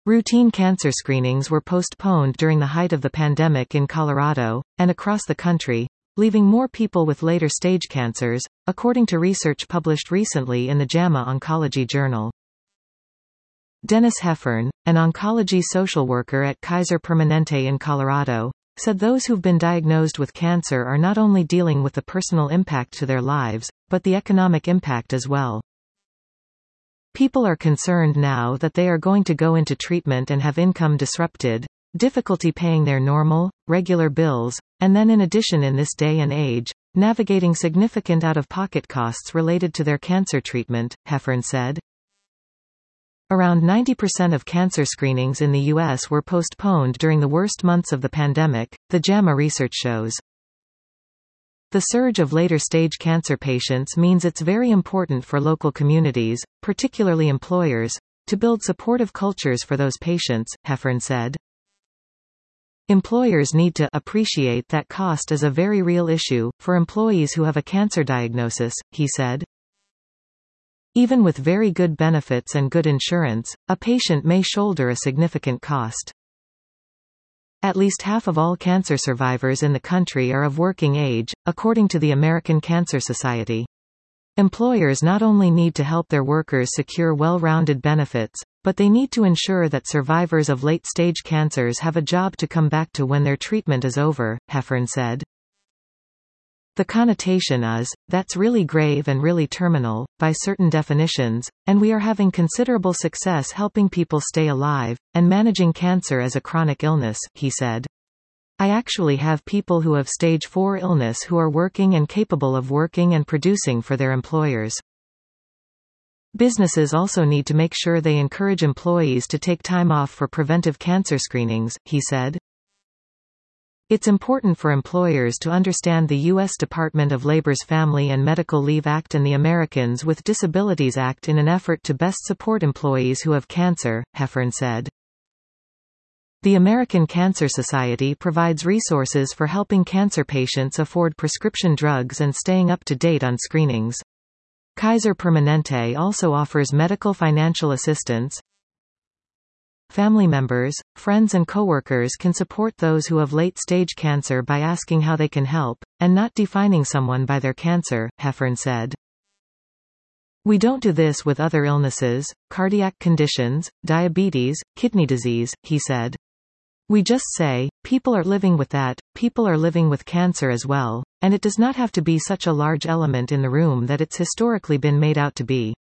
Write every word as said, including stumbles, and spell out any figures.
Routine cancer screenings were postponed during the height of the pandemic in Colorado, and across the country, leaving more people with later-stage cancers, according to research published recently in the JAMA Oncology Journal. Dennis Heffern, an oncology social worker at Kaiser Permanente in Colorado, said those who've been diagnosed with cancer are not only dealing with the personal impact to their lives, but the economic impact as well. People are concerned now that they are going to go into treatment and have income disrupted, difficulty paying their normal, regular bills, and then in addition in this day and age, navigating significant out-of-pocket costs related to their cancer treatment, Heffern said. Around ninety percent of cancer screenings in the U S were postponed during the worst months of the pandemic, the JAMA research shows. The surge of later-stage cancer patients means it's very important for local communities, particularly employers, to build supportive cultures for those patients, Heffern said. Employers need to appreciate that cost is a very real issue for employees who have a cancer diagnosis, he said. Even with very good benefits and good insurance, a patient may shoulder a significant cost. At least half of all cancer survivors in the country are of working age, according to the American Cancer Society. Employers not only need to help their workers secure well-rounded benefits, but they need to ensure that survivors of late-stage cancers have a job to come back to when their treatment is over, Heffern said. The connotation is, that's really grave and really terminal, by certain definitions, and we are having considerable success helping people stay alive, and managing cancer as a chronic illness, he said. I actually have people who have stage four illness who are working and capable of working and producing for their employers. Businesses also need to make sure they encourage employees to take time off for preventive cancer screenings, he said. It's important for employers to understand the U S Department of Labor's Family and Medical Leave Act and the Americans with Disabilities Act in an effort to best support employees who have cancer, Heffern said. The American Cancer Society provides resources for helping cancer patients afford prescription drugs and staying up to date on screenings. Kaiser Permanente also offers medical financial assistance. Family members, friends and coworkers can support those who have late-stage cancer by asking how they can help, and not defining someone by their cancer, Heffern said. We don't do this with other illnesses, cardiac conditions, diabetes, kidney disease, he said. We just say, people are living with that, people are living with cancer as well, and it does not have to be such a large element in the room that it's historically been made out to be.